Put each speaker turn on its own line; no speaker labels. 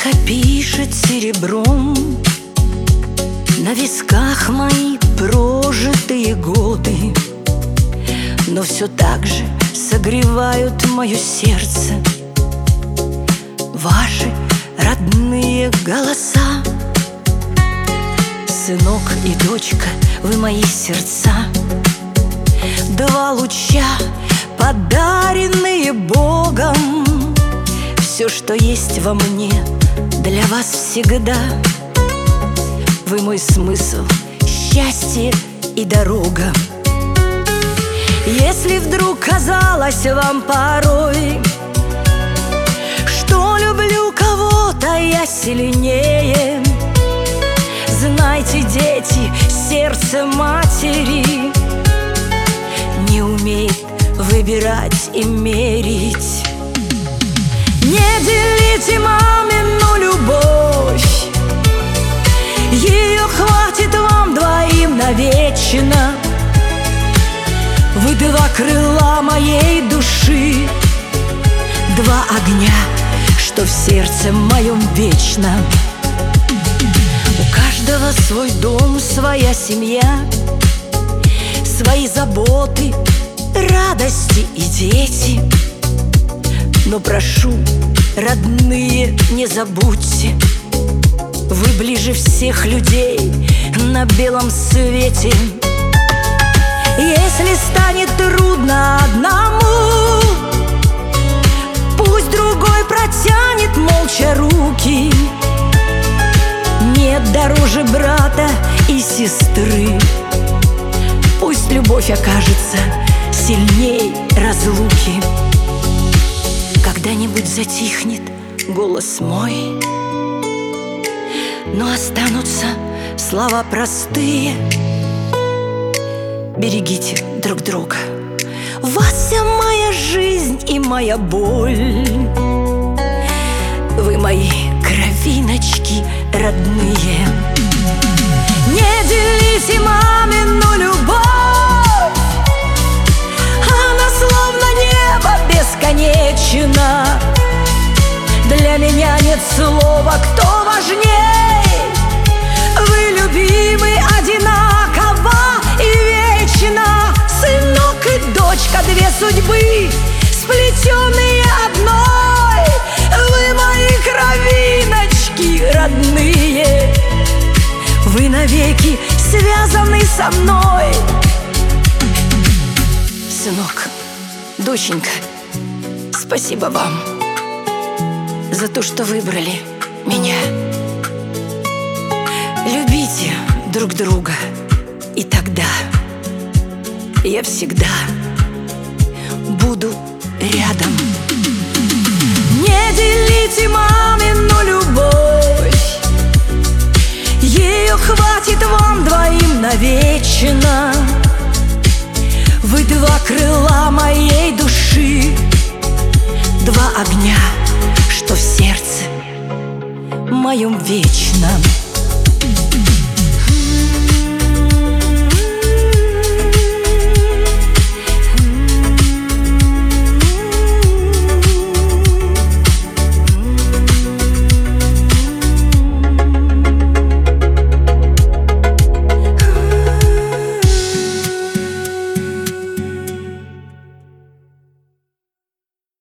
Тихо пишет серебром на висках мои прожитые годы, но все так же согревают мое сердце ваши родные голоса. Сынок и дочка, вы мои сердца, два луча, подаренные Богом. Все, что есть во мне, для вас всегда. Вы мой смысл, счастье и дорога. Если вдруг казалось вам порой, что люблю кого-то я сильнее, знайте, дети, сердце матери не умеет выбирать и мерить. Не делите мамину любовь, ее хватит вам двоим навечно. Вы два крыла моей души, два огня, что в сердце моем вечно. У каждого свой дом, своя семья, свои заботы, радости и дети. Но прошу, родные, не забудьте, вы ближе всех людей на белом свете. Если станет трудно одному, пусть другой протянет молча руки. Нет дороже брата и сестры. Пусть любовь окажется сильней разлуки. Когда-нибудь затихнет голос мой, но останутся слова простые. Берегите друг друга, в вас вся моя жизнь и моя боль. Вы мои кровиночки родные. Не делите мамину любовь, она словно небо бесконечна. Для меня нет слова, кто важней. Вы любимы одинаково и вечно. Сынок и дочка, две судьбы, сплетенные одной. Вы мои кровиночки родные, вы навеки связаны со мной. Сынок, доченька, спасибо вам за то, что выбрали меня. Любите друг друга, и тогда я всегда буду рядом. Не делите мамину любовь, ее хватит вам двоим навечно. Вы два крыла моей души, два огня, что в сердце моем вечном.